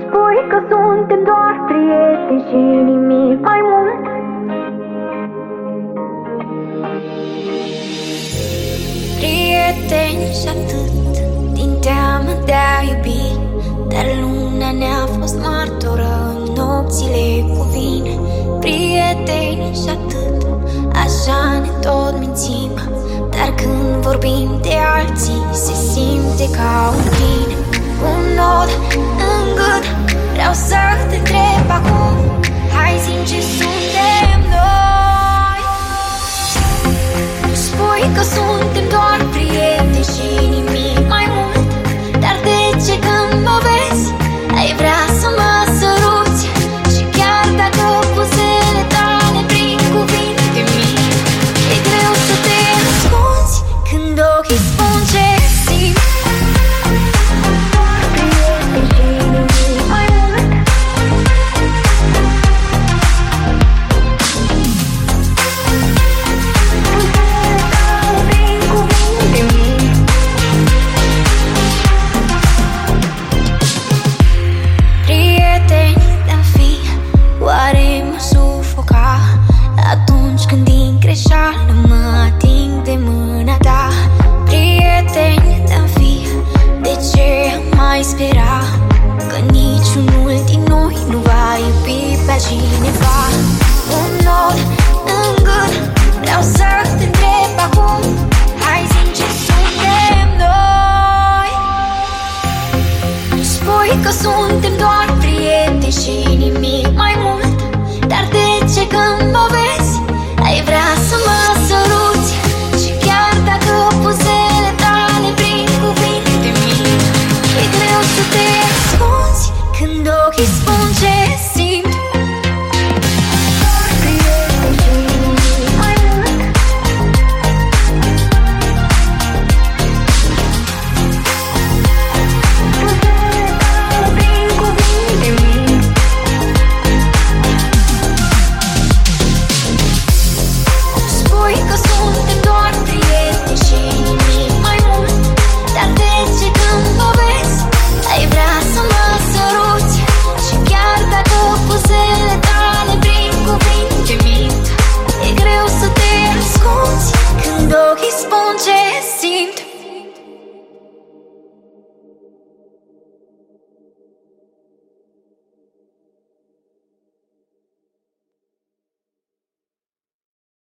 Spui că suntem doar prieteni și nimic mai mult. Prieteni și atât, din teamă de a iubi, dar luna ne-a fost martoră în nopțile cu vin. Prieteni și atât, așa ne tot mințim, dar când vorbim de alții se simte ca un plin. Un nod în gât, vreau să te întreb acum, hai zi-mi ce suntem noi. Spui că suntem doar prieteni și nimic mai mult, dar de ce când mă vezi ai vrea să mă săruți? Și chiar dacă buzele tale prind cuvinte mii, e greu să te ascunzi când ochii spun ce simt. Atunci când din greșeală mă ating de mâna ta. Prieteni de-am fi, de ce mai spera că niciunul din noi nu va iubi pe cineva? Un nod în gât, vreau să te întreb acum, hai zi-mi ce suntem noi. Spui că suntem doar prieteni și nimic mai mult, dar de ce când mă vezi ai vrea să mă săruți? Și chiar dacă buzele tale prind cuvinte mii, e greu să te ascunzi când ochii spun ce simt. Când ochii spun ce simt.